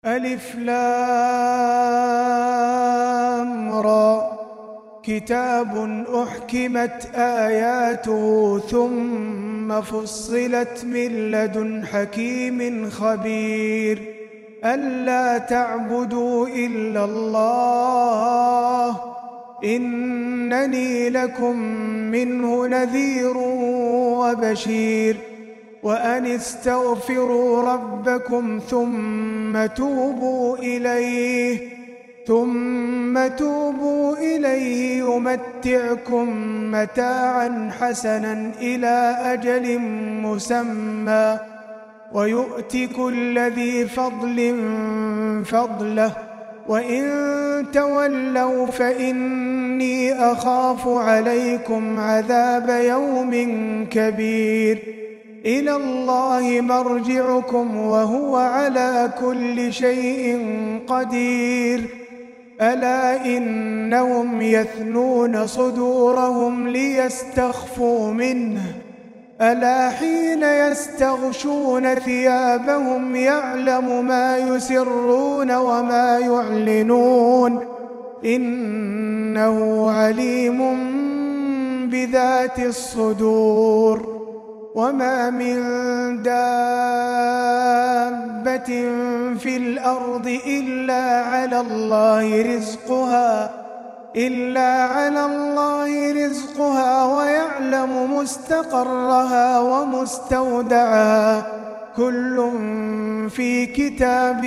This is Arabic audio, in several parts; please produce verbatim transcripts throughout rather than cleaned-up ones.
ألف لام را كتاب أحكمت آياته ثم فصلت من لدن حكيم خبير ألا تعبدوا إلا الله إنني لكم منه نذير وبشير وأن استغفروا ربكم ثم توبوا إليه ثم توبوا إليه يمتعكم متاعا حسنا إلى أجل مسمى ويؤت كل ذي فضل فضله وإن تولوا فإني أخاف عليكم عذاب يوم كبير إلى الله مرجعكم وهو على كل شيء قدير ألا إنهم يثنون صدورهم ليستخفوا منه ألا حين يستغشون ثيابهم يعلم ما يسرون وما يعلنون إنه عليم بذات الصدور وما من دابة في الأرض إلا على الله رزقها إلا على الله رزقها ويعلم مستقرها ومستودعها كل في كتاب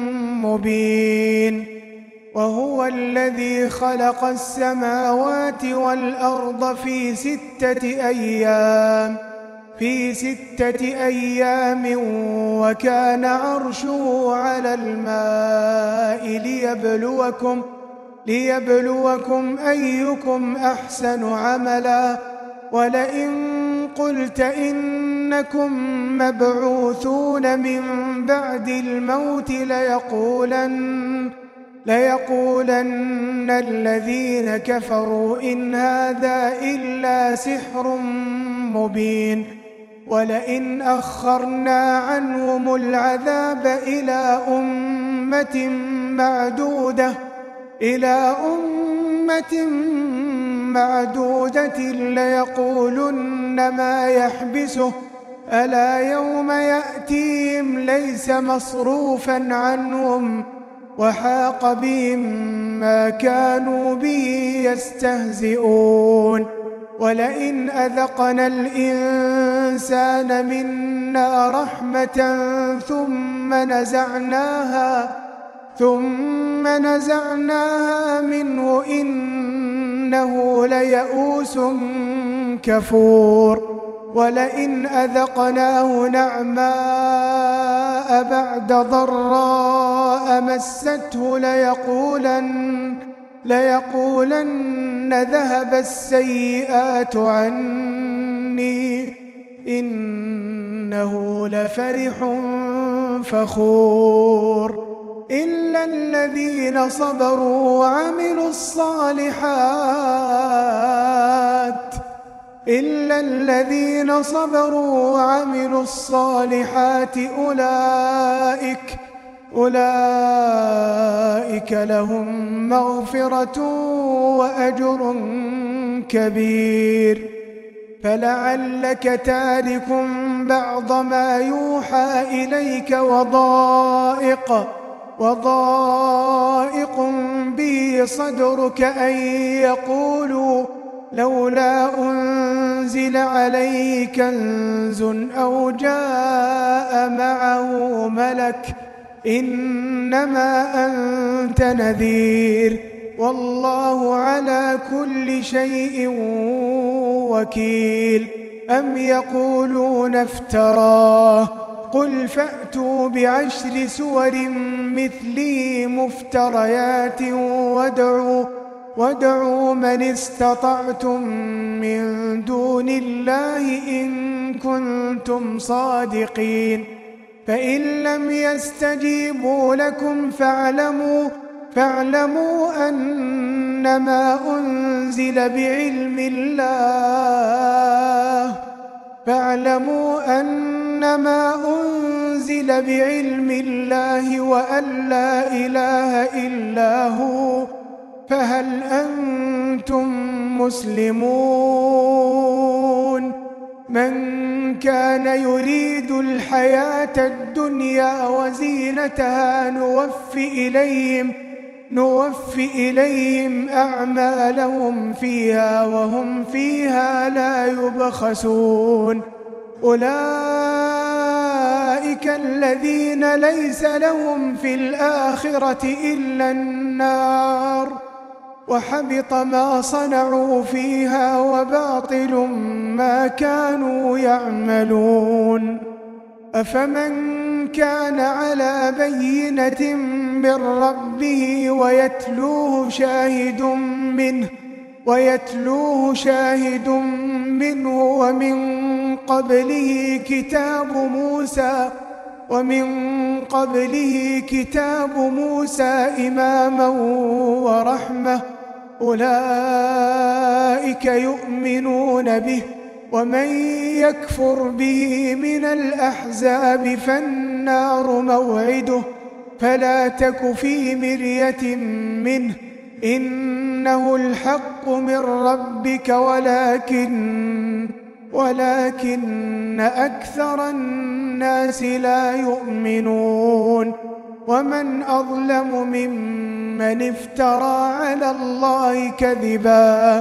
مبين وهو الذي خلق السماوات والأرض في ستة أيام في ستة أيام وكان عرشه على الماء ليبلوكم ليبلوكم أيكم أحسن عملا ولئن قلت إنكم مبعوثون من بعد الموت ليقولن ليقولن الذين كفروا إن هذا إلا سحر مبين ولئن أخرنا عنهم العذاب إلى أمة معدودة إلى أمة معدودة ليقولن ما يحبسه ألا يوم يأتيهم ليس مصروفا عنهم وحاق بهم ما كانوا به يستهزئون ولئن أذقنا الإنسان منا رحمة ثم نزعناها ثم نزعناها منه إنه ليئوس كفور ولئن أذقناه نعماء بعد ضراء مسته ليقولن ليقولن ذهب السيئات عني إنه لفرح فخور إلا الذين صبروا وعملوا الصالحات إلا الذين صبروا وعملوا الصالحات أولئك أولئك لهم مغفرة وأجر كبير فلعلك تارك بعض ما يوحى إليك وضائق وضائق به صدرك أن يقولوا لولا أنزل عليه كنز أو جاء معه ملك إنما أنت نذير والله على كل شيء وكيل أم يقولون افتراه قل فأتوا بعشر سور مثله مفتريات وادعوا وادعوا من استطعتم من دون الله إن كنتم صادقين فإن لم يستجيبوا لكم فاعلموا فاعلموا أنما أنزل بعلم الله فاعلموا أنما أنزل بعلم الله وأن لا إله إلا هو فهل أنتم مسلمون؟ من كان يريد الحياة الدنيا وزينتها نوفي إليهم نوفي إليهم أعمالهم فيها وهم فيها لا يبخسون. أولئك الذين ليس لهم في الآخرة إلا النار وحبط ما صنعوا فيها وباطل ما كانوا يعملون. أفمن كان على بينة من ربه ويتلوه شاهد منه ويتلوه شاهد منه ومن قبله كتاب موسى ومن قبله كتاب موسى إماما ورحمة أولئك يؤمنون به ومن يكفر به من الأحزاب فالنار موعده فلا تك في مرية منه إنه الحق من ربك ولكن ولكن أكثر الناس لا يؤمنون. ومن أظلم ممن افترى على الله كذبا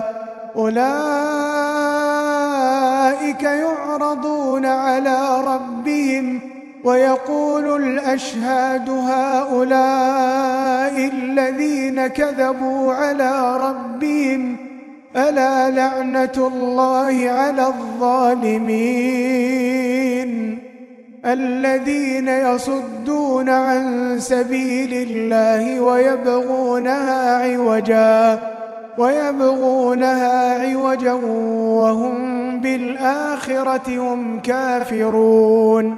أولئك يعرضون على ربهم ويقول الأشهاد هؤلاء الذين كذبوا على ربهم ألا لعنة الله على الظالمين الذين يصدون عن سبيل الله ويبغونها عوجا ويبغونها عوجا وهم بالآخرة هم كافرون.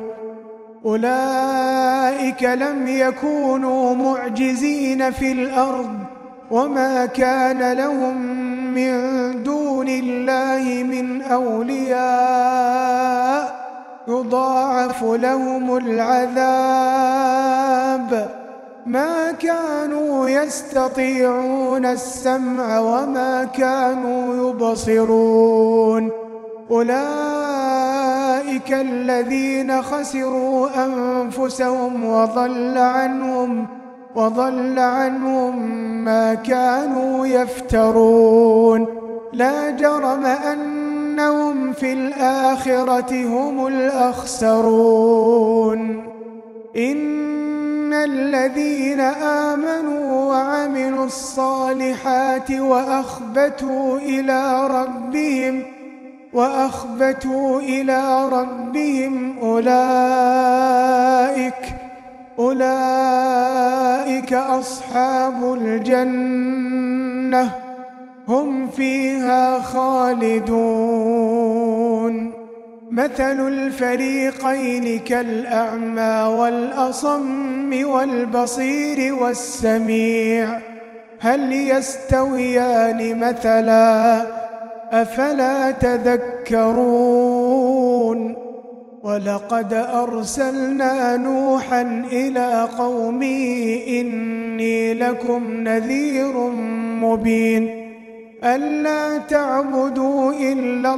أولئك لم يكونوا معجزين في الأرض وما كان لهم من دون الله من أولياء يضاعف لهم العذاب ما كانوا يستطيعون السمع وما كانوا يبصرون. أولئك الذين خسروا أنفسهم وضل عنهم وضل عنهم ما كانوا يفترون. لا جرم أنهم في الآخرة هم الأخسرون. إن الذين آمنوا وعملوا الصالحات وأخبتوا إلى ربهم وأخبتوا إلى ربهم أولئك أولئك أصحاب الجنة هم فيها خالدون. مثل الفريقين كالأعمى والأصم والبصير والسميع هل يستويان مثلا أفلا تذكرون. ولقد أرسلنا نوحا إلى قومه إني لكم نذير مبين ألا تعبدوا إلا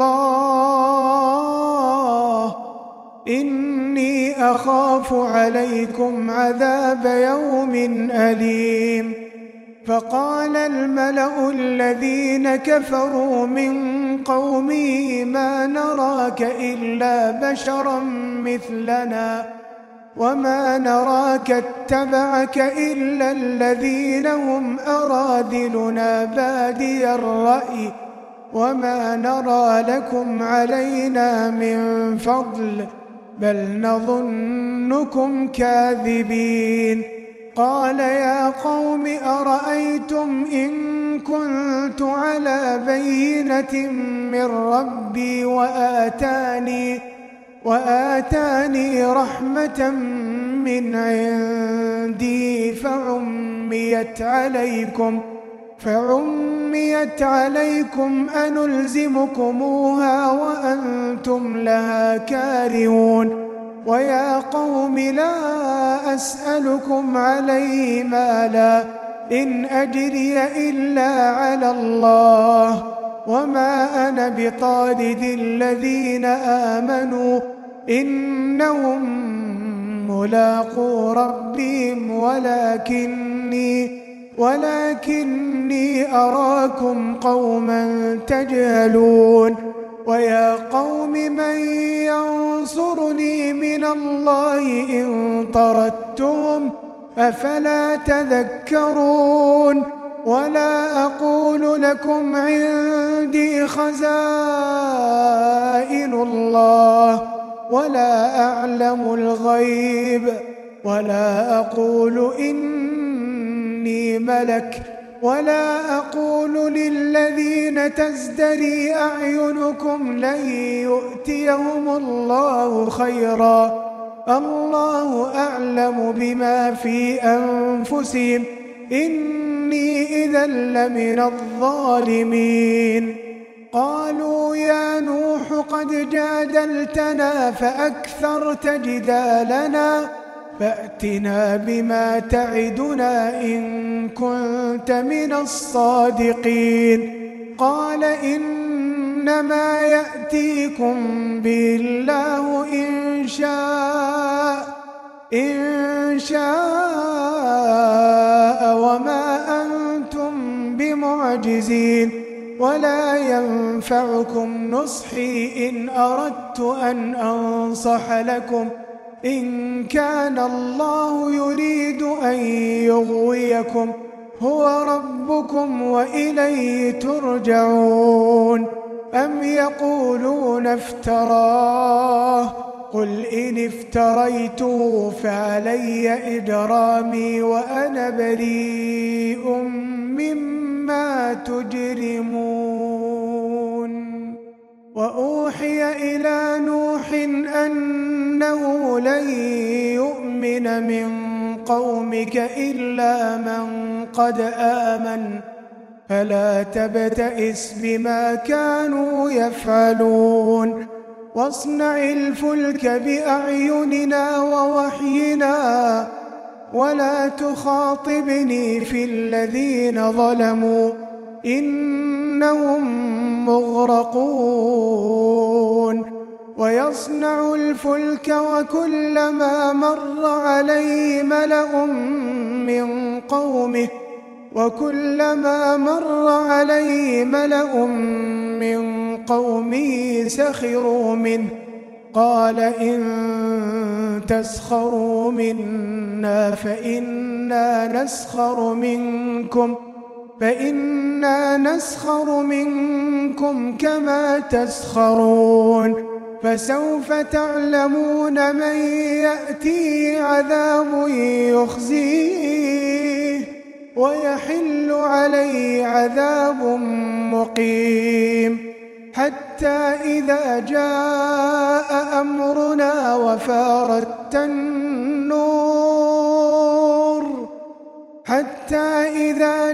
الله إني أخاف عليكم عذاب يوم أليم. فقال الملأ الذين كفروا من قومه ما نراك إلا بشرا مثلنا وما نراك اتبعك إلا الذين هم أراذلنا بادي الرأي وما نرى لكم علينا من فضل بل نظنكم كاذبين. قال يا قوم أرأيتم إن كنت على بينة من ربي وآتاني وآتاني رحمة من عندي فعميت عليكم فعميت عميت عليكم أنلزمكموها وأنتم لها كارهون ويا قوم لا أسألكم عليه مالا إن أجري إلا على الله وما أنا بطارد الذين آمنوا إنهم ملاقو ربهم ولكني ولكني أراكم قوما تجهلون ويا قوم من ينصرني من الله إن طردتهم أفلا تذكرون ولا أقول لكم عندي خزائن الله ولا أعلم الغيب ولا أقول إني ملك ولا أقول للذين تزدري أعينكم لن يؤتيهم الله خيرا الله أعلم بما في أنفسهم إني إذا لمن الظالمين قالوا يا نوح قد جادلتنا فأكثرت جدالنا فأتنا بما تعدنا إن كنت من الصادقين قال إنما يأتيكم به الله إن شاء إن شاء وما أنتم بمعجزين ولا ينفعكم نصحي إن أردت أن أنصح لكم إن كان الله يريد أن يغويكم هو ربكم وإليه ترجعون أم يقولون افتراه قل إن افتريته فعلي إجرامي وأنا بريء مما تجرمون وأوحي إلى نوح أنه لن يؤمن من قومك إلا من قد آمن فلا تبتئس بما كانوا يفعلون واصنع الفلك بأعيننا ووحينا ولا تخاطبني في الذين ظلموا إنهم مغرقون ويصنع الفلك وكلما مر عليه ملأ من قومه وكلما مر عليه ملأ من قومه سخروا منه قال إن تسخروا منا فإنا نسخر منكم فإنا نسخر منكم كما تسخرون فسوف تعلمون من يأتيه عذاب يخزيه ويحل عليه عذاب مقيم حتى إذا جاء أمرنا وفارت النور حتى إذا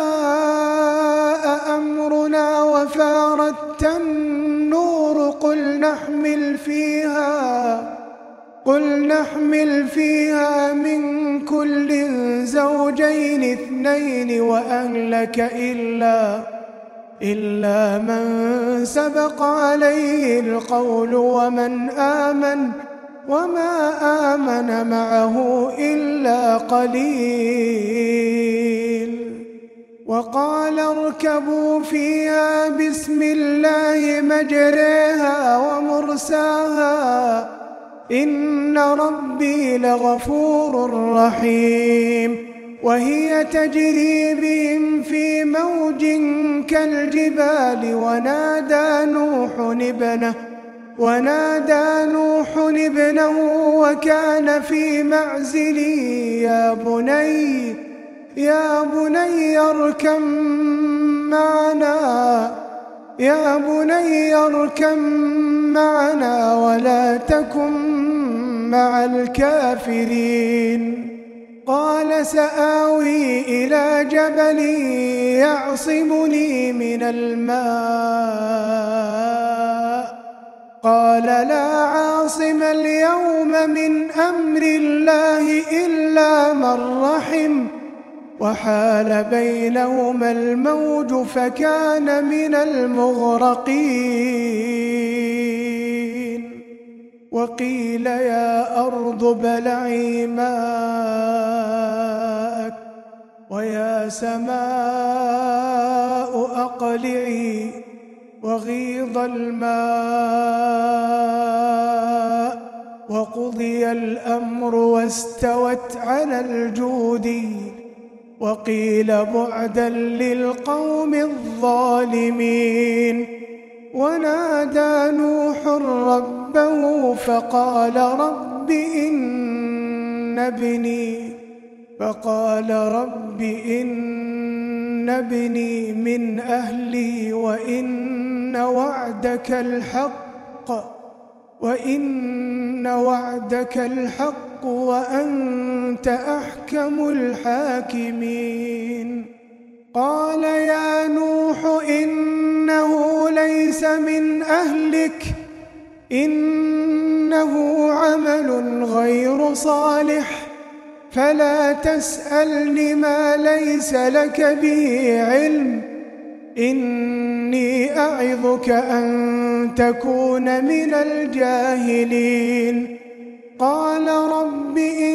جاء أمرنا وفارت النور قل نحمل فيها قل نحمل فيها من كل زوجين اثنين وأهلك إلا إلا من سبق عليه القول ومن آمن وما آمن معه إلا قليل وقال اركبوا فيها بسم الله مجريها ومرساها إن ربي لغفور رحيم وهي تجري بهم في موج كالجبال ونادى نوح ابنه ونادى نوح ابنه وكان في معزل يا بني يا بني اركب معنا يا بني اركب معنا ولا تكن مع الكافرين قال سآوي إلى جبل يعصمني من الماء قال لا عاصم اليوم من أمر الله إلا من رحم وحال بينهما الموج فكان من المغرقين وقيل يا أرض ابلعي ماءك ويا سماء أقلعي وغيض الماء وقضي الأمر واستوت على الجودي وقيل بعدا للقوم الظالمين ونادى نوح ربه فقال رب إن ابني فقال رب إن ابني من أهلي وإن وعدك الحق وإن وعدك الحق وأنت أحكم الحاكمين قال يا نوح إنه ليس من أهلك إنه عمل غير صالح فلا تسألني ما ليس لك به علم إني أعظك أن تكون من الجاهلين قال رب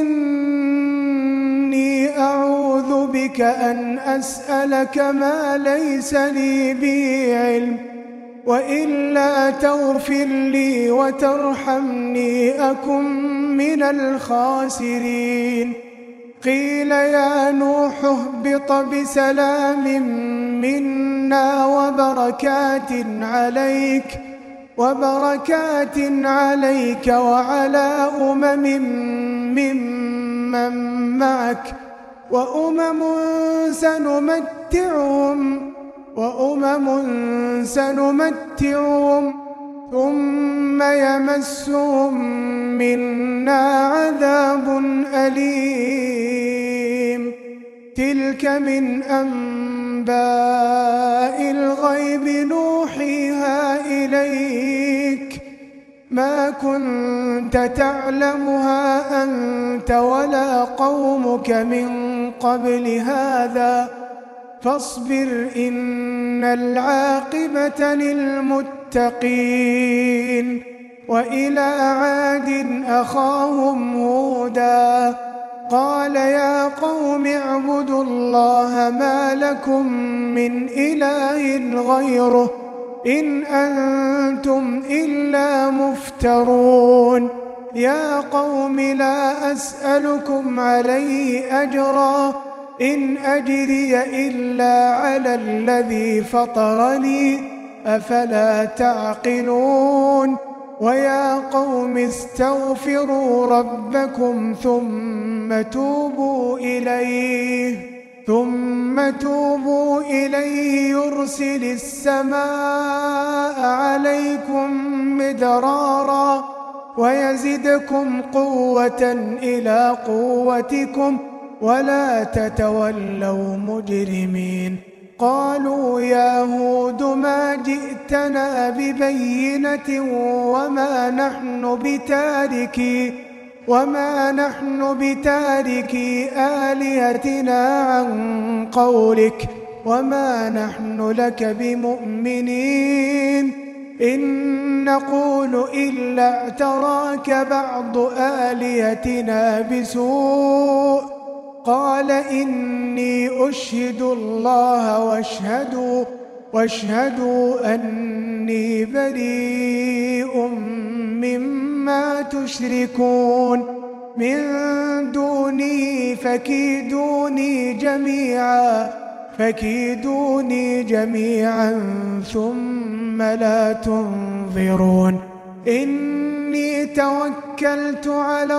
إني أعوذ بك أن أسألك ما ليس لي به علم وإلا تغفر لي وترحمني أكن من الخاسرين قيل يا نوح اهبط بسلام منا وبركات عليك وبركات عليك وعلى أمم ممن معك وأمم سنمتعهم وأمم سنمتعهم ثم يمسهم منا عذاب أليم تلك من أنباء الغيب نوحيها إليك ما كنت تعلمها أنت ولا قومك من قبل هذا فاصبر إن العاقبة للمتقين وإلى عاد أخاهم هودا قال يا قوم اعبدوا الله ما لكم من إله غيره إن أنتم إلا مفترون يا قوم لا أسألكم عليه أجرا إن أجري إلا على الذي فطرني أفلا تعقلون ويا قوم استغفروا ربكم ثم توبوا إليه ثم توبوا إليه يرسل السماء عليكم مدرارا ويزدكم قوة إلى قوتكم ولا تتولوا مجرمين قالوا يا هود ما جئتنا ببينة وما نحن بتاركي وما نحن بتاركي آلهتنا عن قولك وما نحن لك بمؤمنين إن نقول إلا اعتراك بعض آلهتنا بسوء قال إني أشهد الله واشهدوا واشهدوا أني بريء مما تشركون من دوني فكيدوني جميعا فكيدوني جميعا ثم لا تنظرون إني توكلت على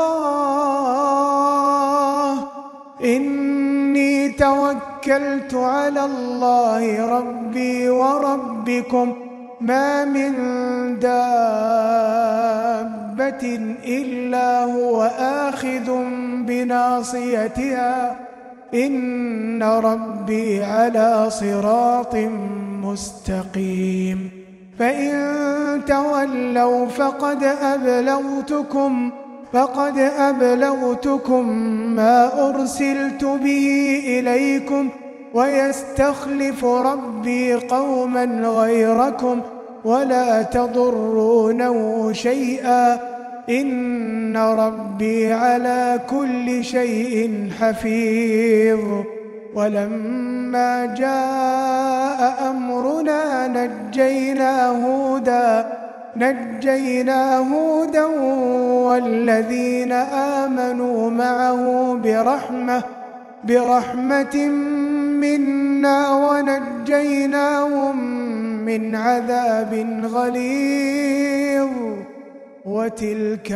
الله إني توكلت على الله ربي وربكم ما من دابة حبة إلا هو آخذ بناصيتها إن ربي على صراط مستقيم فإن تولوا فقد أبلغتكم فقد أبلغتكم ما أرسلت به إليكم ويستخلف ربي قوما غيركم ولا تضرونه شيئا إن ربي على كل شيء حفيظ ولما جاء أمرنا نجينا هودا نجينا هودا والذين آمنوا معه برحمة برحمة منا ونجيناهم من عذاب غليظ وتلك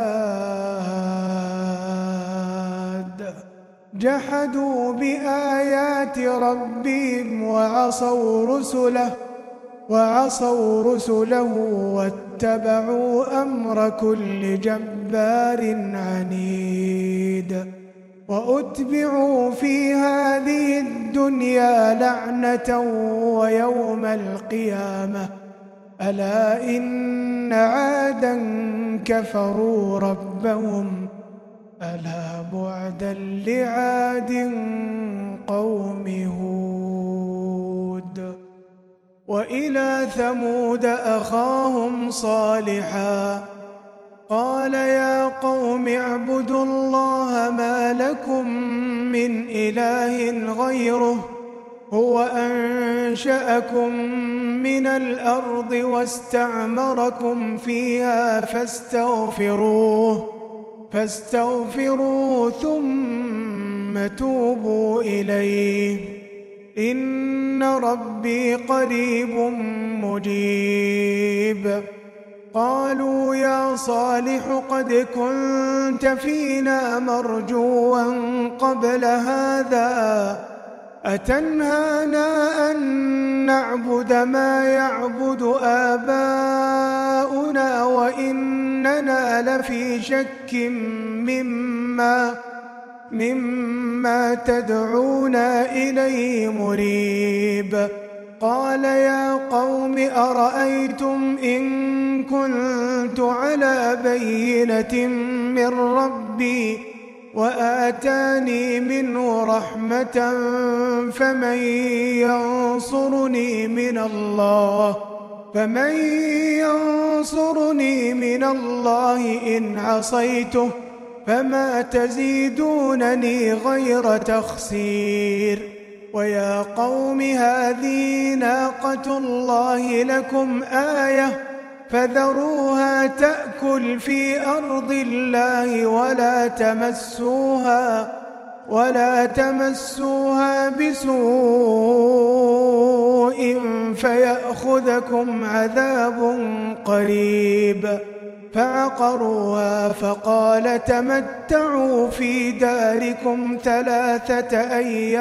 عاد جحدوا بآيات ربهم وعصوا رسله وعصوا رسله واتبعوا أمر كل جبار عنيد وأتبعوا في هذه الدنيا لعنة ويوم القيامة ألا إن عادا كفروا ربهم ألا بعدا لعاد قوم هود وإلى ثمود أخاهم صالحا قال يا قوم اعبدوا الله ما لكم من إله غيره هو أنشأكم من الأرض واستعمركم فيها فاستغفروه فاستغفروه ثم توبوا إليه إن ربي قريب مجيب قالوا يا صالح قد كنت فينا مرجوا قبل هذا أتنهانا أن نعبد ما يعبد آباؤنا وإننا لفي شك مما مما تدعونا إليه مريب قال يا قوم أرأيتم إن كنت على بينة من ربي وآتاني منه رحمة فمن ينصرني من الله فمن ينصرني من الله إن عصيته فما تزيدونني غير تخسير ويا قوم هذه ناقة الله لكم آية فذروها تأكل في أرض الله ولا تمسوها ولا تمسوها بسوء فيأخذكم عذاب قريب فعقروها فقال تمتعوا في داركم ثلاثة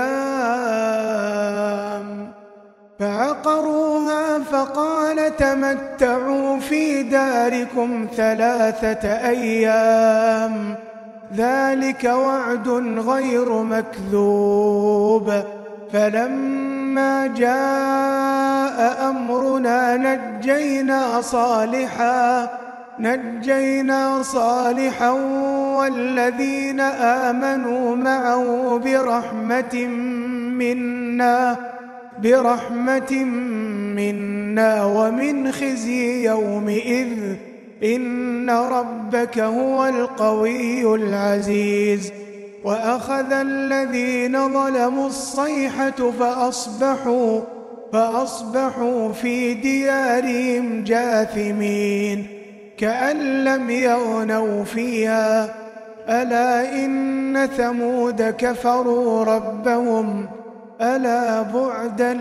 أيام فعقروها فقال تمتعوا في داركم ثلاثة أيام ذلك وعد غير مكذوب فلما جاء أمرنا نجينا صالحا نجينا صالحا والذين آمنوا معه برحمة منا برحمة منا ومن خزي يومئذ إن ربك هو القوي العزيز وأخذ الذين ظلموا الصيحة فأصبحوا فأصبحوا في ديارهم جاثمين كأن لم يغنوا فيها ألا إن ثمود كفروا ربهم ألا بعدا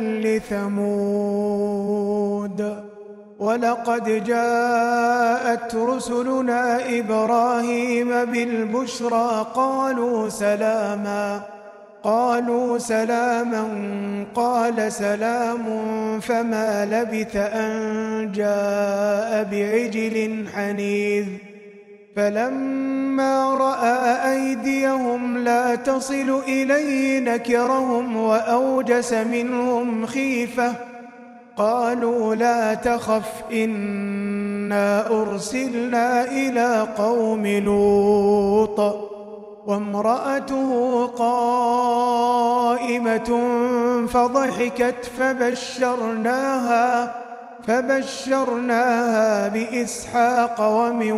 لثمود ولقد جاءت رسلنا إبراهيم بالبشرى قالوا سلاما قالوا سلاما قال سلام فما لبث أن جاء بعجل حنيذ فلما رأى أيديهم لا تصل إليه نكرهم وأوجس منهم خيفة قالوا لا تخف إنا أرسلنا إلى قوم لوط وامرأته قائمة فضحكت فبشرناها فبشرناها بإسحاق ومن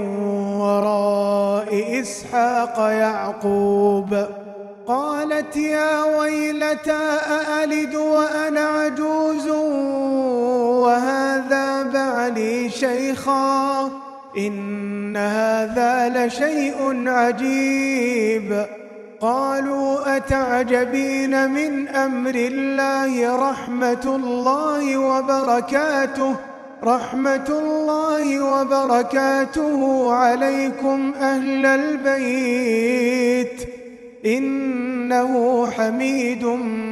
وراء إسحاق يعقوب قالت يا ويلتى أألد وأنا عجوز وهذا بعلي شيخا إن هذا لشيء عجيب قالوا أتعجبين من أمر الله رحمة الله وبركاته رحمة الله وبركاته عليكم أهل البيت إنه حميد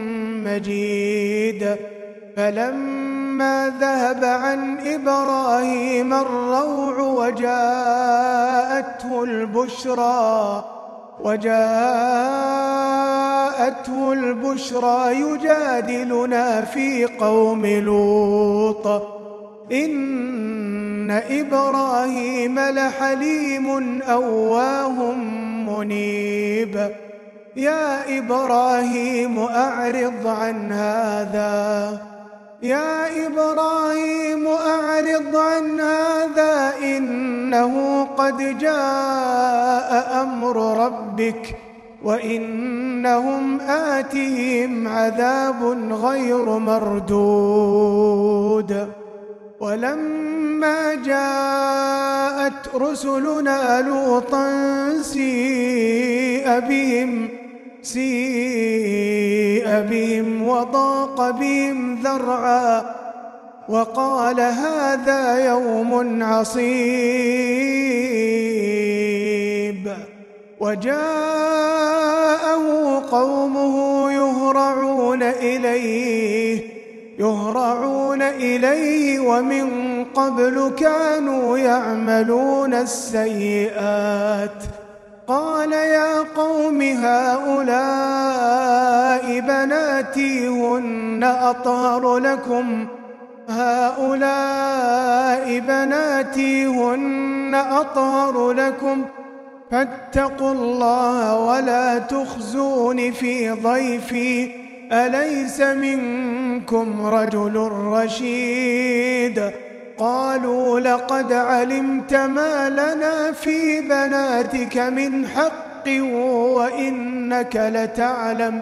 مجيد فلما ذهب عن إبراهيم الروع وجاءته البشرى وجاءته البشرى يجادلنا في قوم لوط إن إبراهيم لحليم أواه منيب يا إبراهيم أعرض عن هذا يا إبراهيم أعرض عن هذا إنه قد جاء أمر ربك وإنهم آتيهم عذاب غير مردود ولما جاءت رسلنا لوطا سيء بهم سيء بهم وضاق بهم ذرعا وقال هذا يوم عصيب وجاءه قومه يهرعون إليه يهرعون إليه ومن قبل كانوا يعملون السيئات قال يا قوم هؤلاء بناتي هن أطهر لكم هؤلاء بناتي هن أطهر لكم فاتقوا الله ولا تخزون في ضيفي أليس منكم رجل رشيد قالوا لقد علمت ما لنا في بناتك من حق وإنك لتعلم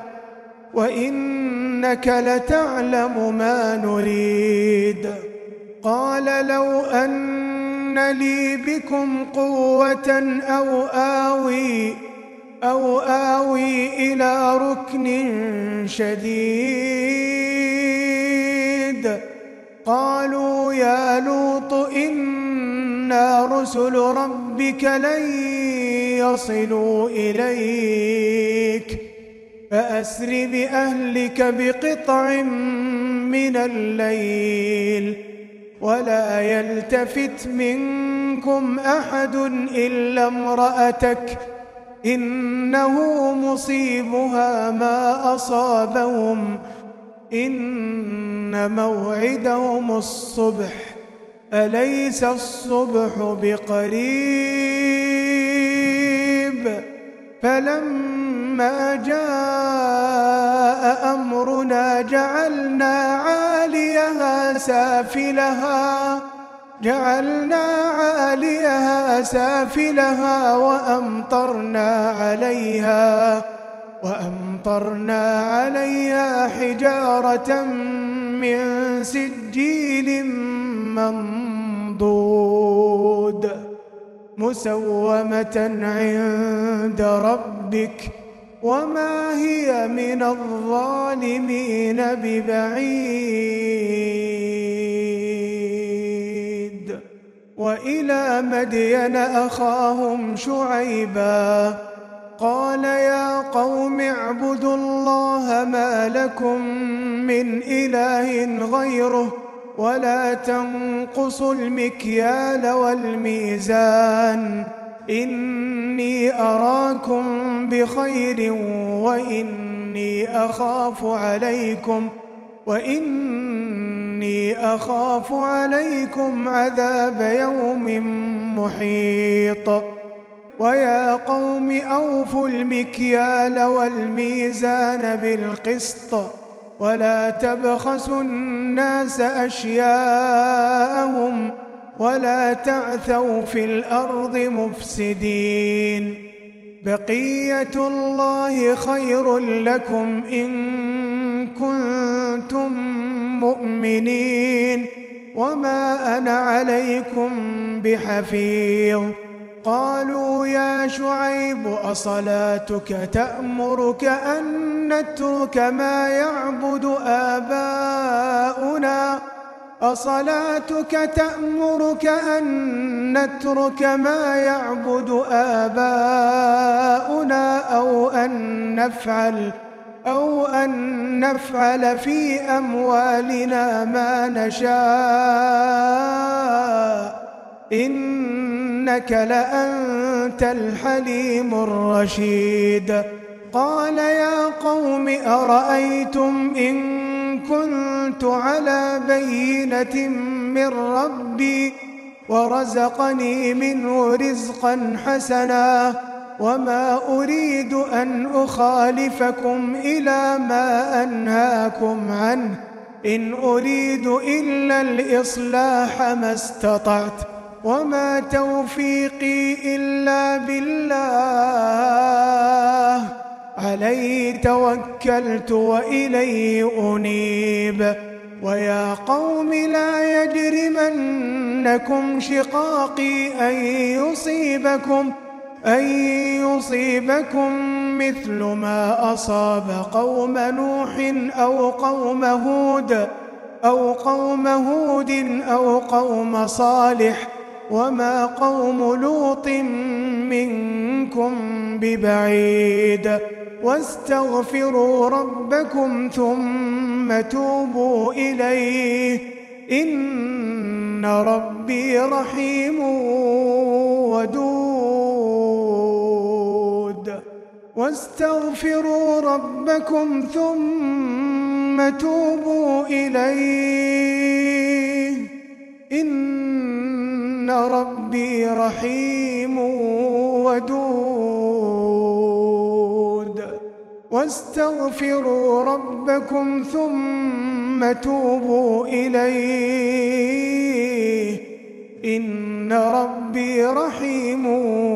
وإنك لتعلم ما نريد قال لو أن لي بكم قوة أو آوي أو آوي إلى ركن شديد قالوا يا لوط إنا رسل ربك لن يصلوا إليك فأسر بأهلك بقطع من الليل ولا يلتفت منكم أحد إلا امرأتك إنه مصيبها ما أصابهم إن موعدهم الصبح أليس الصبح بقريب فلما جاء أمرنا جعلنا عاليها سافلها جعلنا عاليها سافلها وأمطرنا عليها وأمطرنا عليها حجارة من سجيل منضود مسومة عند ربك وما هي من الظالمين ببعيد وإلى مدين أخاهم شعيبا قال يا قوم اعبدوا الله ما لكم من إله غيره ولا تنقصوا المكيال والميزان إني أراكم بخير وإني أخاف عليكم وإني أخاف عليكم عذاب يوم محيط ويا قوم أوفوا المكيال والميزان بالقسط ولا تبخسوا الناس أشياءهم ولا تعثوا في الأرض مفسدين بقية الله خير لكم إن كنتم مؤمنين وما أنا عليكم بحفيظ قالوا يا شعيب أصلاتك تأمرك أن نترك ما يعبد آباؤنا أصلاتك تأمرك أن نترك ما يعبد آباؤنا أو أن نفعل أو أن نفعل في أموالنا ما نشاء إنك لأنت الحليم الرشيد قال يا قوم أرأيتم إن كنت على بينة من ربي ورزقني منه رزقا حسنا وما أريد أن أخالفكم إلى ما أنهاكم عنه إن أريد إلا الإصلاح ما استطعت وما توفيقي إلا بالله عليه توكلت وإليه أنيب ويا قوم لا يجرمنكم شقاقي أن يصيبكم أن يصيبكم مثل ما أصاب قوم نوح أو قوم هود أو قوم هود أو قوم صالح وما قوم لوط منكم ببعيد واستغفروا ربكم ثم توبوا إليه إن ربي رحيم ودود واستغفروا ربكم ثم توبوا إليه إن ربي رحيم ودود واستغفروا ربكم ثم توبوا إليه إن ربي رحيم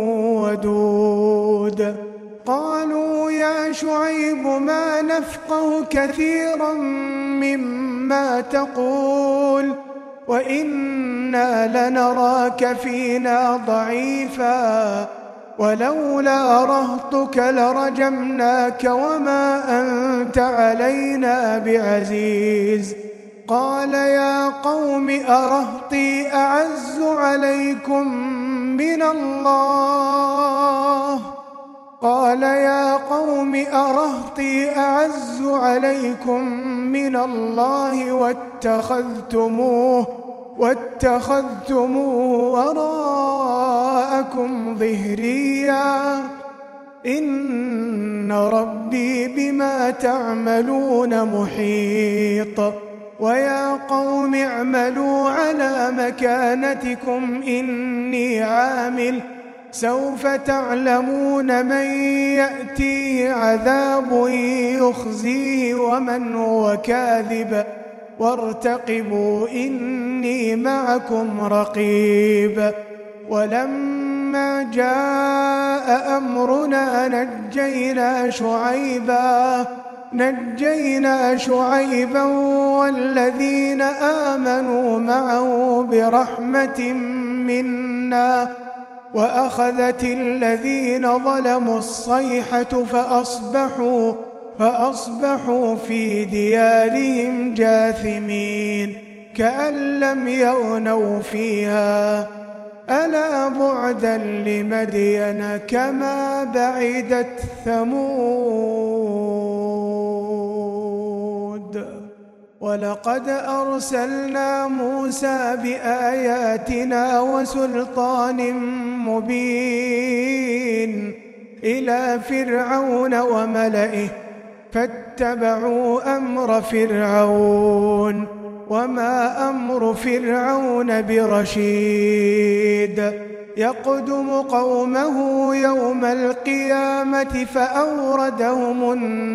ودود قالوا يا شعيب ما نفقه كثيرا مما تقول وإنا لنراك فينا ضعيفا ولولا رهطك لرجمناك وما أنت علينا بعزيز قال يا قوم أرهطي أعز عليكم من الله قال يا قوم أرهطي أعز عليكم من الله واتخذتموه واتخذتموه وراءكم ظهريا إن ربي بما تعملون محيط ويا قوم اعملوا على مكانتكم إني عامل سوف تعلمون من يأتيه عذاب يخزيه ومن هو كاذب وارتقبوا إني معكم رقيب ولما جاء أمرنا نجينا شعيبا نجينا شعيبا والذين آمنوا معه برحمة منا وأخذت الذين ظلموا الصيحة فأصبحوا فأصبحوا في ديارهم جاثمين كأن لم يغنوا فيها ألا بعدا لمدين كما بعدت ثمود ولقد أرسلنا موسى بآياتنا وسلطان مبين إلى فرعون وملئه فاتبعوا أمر فرعون وما أمر فرعون برشيد يقدم قومه يوم القيامة فأوردهم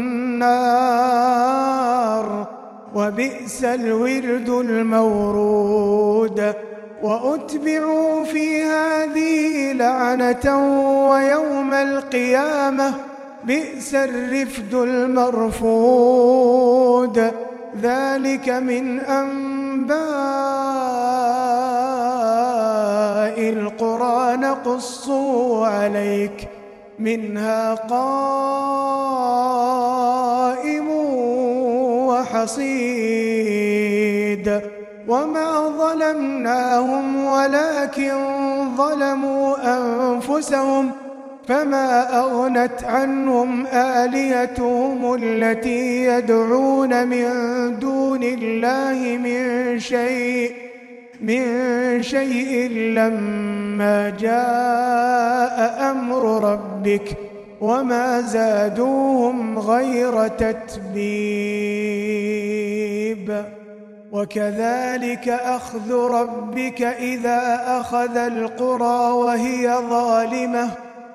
النار وبئس الورد المورود وأتبعوا في هذه لعنة ويوم القيامة بئس الرفد المرفود ذلك من أنباء القرى نقصه عليك منها قائم وحصيد وما ظلمناهم ولكن ظلموا أنفسهم فما أغنت عنهم آلهتهم التي يدعون من دون الله من شيء من شيء لما جاء أمر ربك وما زادوهم غير تتبيب وكذلك أخذ ربك إذا أخذ القرى وهي ظالمة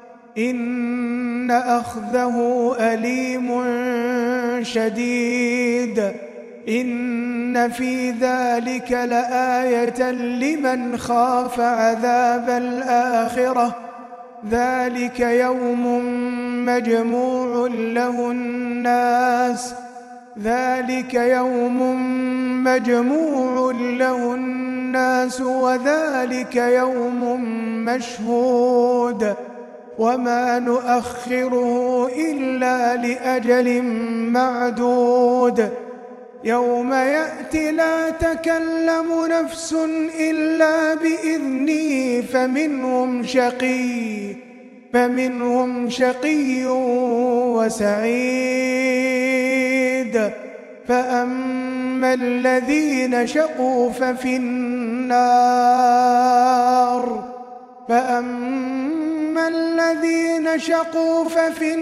إن أخذه أليم شديد إن في ذلك لآية لمن خاف عذاب الآخرة ذلك يوم مجموع له الناس ذلك يوم مجموع له الناس وذلك يوم مشهود وما نؤخره إلا لأجل معدود يوم يأتي لا تكلم نفس إلا بإذنه فمنهم شقي فمنهم شقي وسعيد فأما الذين شقوا ففي النار فأما الذين شقوا ففي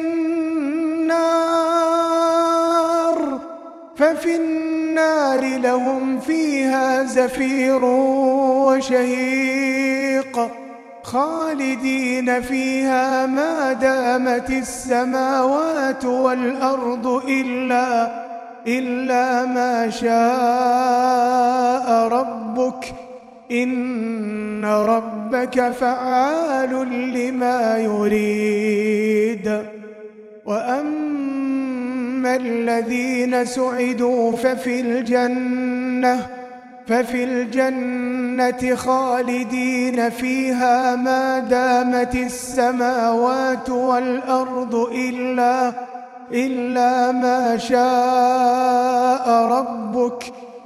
النار ففي النار لهم فيها زفير وشهيق خالدين فيها ما دامت السماوات والأرض إلا إلا ما شاء ربك إن ربك فعال لما يريد وأما الذين سعدوا ففي الجنة ففي الجنة خالدين فيها ما دامت السماوات والأرض إلا إلا ما شاء ربك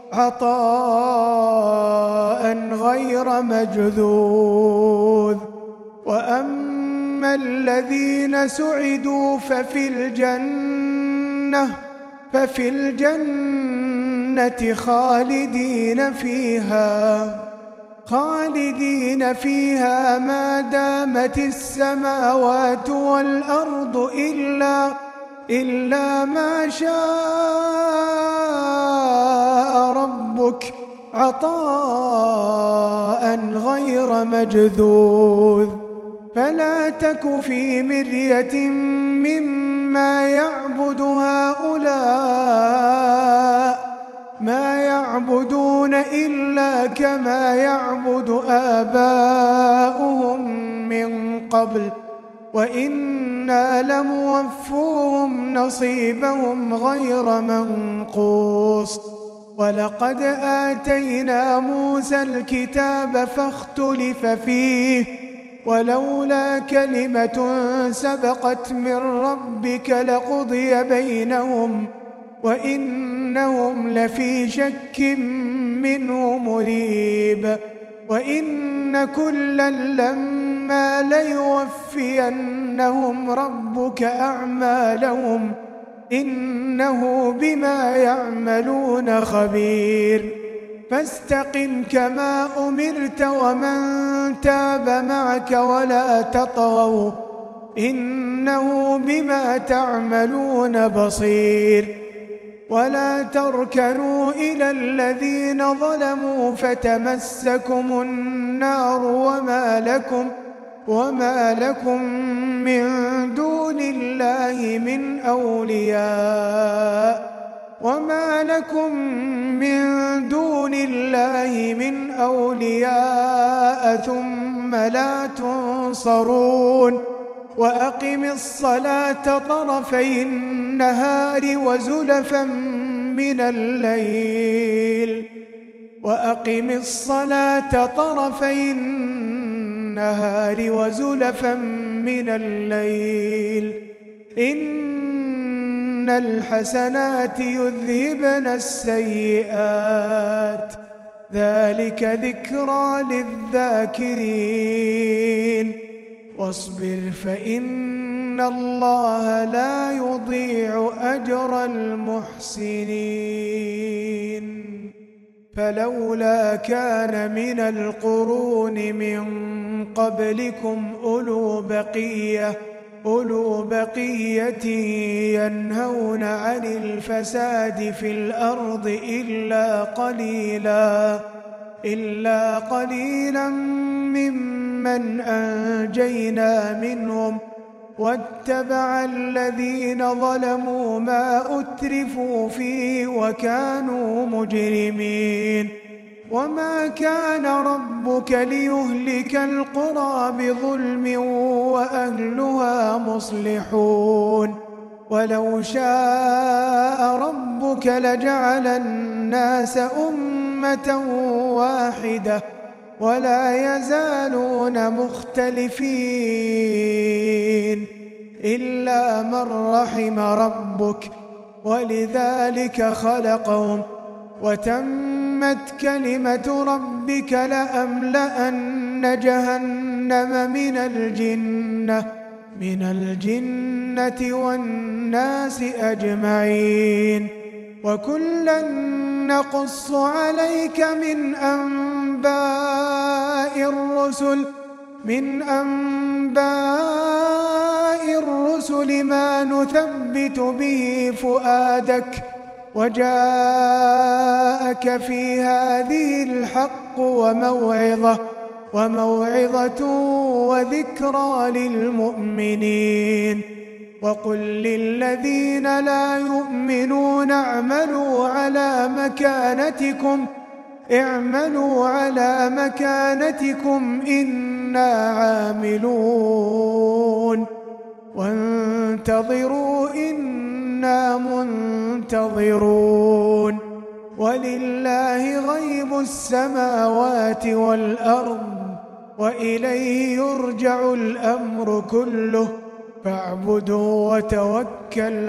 عطاء غير مجذوذ وأما الذين سعدوا ففي الجنة ففي الجنة خالدين فيها خالدين فيها ما دامت السماوات والأرض إلا إلا ما شاء ربك عطاء غير مجذوذ فلا تك في مرية مما يعبد هؤلاء ما يعبدون إلا كما يعبد آباؤهم من قبل وإنا لموفوهم نصيبهم غير منقوص ولقد آتينا موسى الكتاب فاختلف فيه ولولا كلمة سبقت من ربك لقضي بينهم وإنهم لفي شك منه مريب وإن كلا لما ليوفينهم ربك أعمالهم إنه بما يعملون خبير فاستقم كما أمرت ومن تاب معك ولا تطغوا إنه بما تعملون بصير ولا تركنوا إلى الذين ظلموا فتمسكم النار وما لكم وما لكم من دون الله من أولياء وما لكم من دون الله من أولياء ثم لا تنصرون وأقم الصلاة طرفي النهار وزلفا من الليل وأقم الصلاة طرفي النهار وزلفا من الليل إن الحسنات يذهبن السيئات ذلك ذكرى للذاكرين واصبر فإن الله لا يضيع أجر المحسنين فلولا كان من القرون من قبلكم أولو بقية أولو بقية ينهون عن الفساد في الأرض إلا قليلا إلا قليلا ممن أنجينا منهم واتبع الذين ظلموا ما أترفوا فيه وكانوا مجرمين وما كان ربك ليهلك القرى بظلم وأهلها مصلحون ولو شاء ربك لجعل الناس أمة واحدة ولا يزالون مختلفين إلا من رحم ربك ولذلك خلقهم وتمت كلمة ربك لأملأن جهنم من الجنة من الجنة والناس أجمعين وكلا نقص عليك من أنباء الرسل من أنباء الرسل ما نثبت به فؤادك وجاءك في هذه الحق وموعظة وموعظة وذكرى للمؤمنين وقل للذين لا يؤمنون اعملوا على مكانتكم اعملوا على مكانتكم إنا عاملون وانتظروا إنا منتظرون ولله غيب السماوات والأرض وإليه يرجع الأمر كله فاعبده وتوكل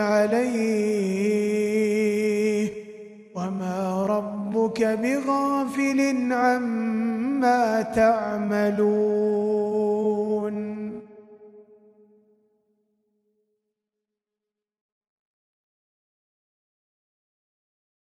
عليه وما ربك بغافل عما تعملون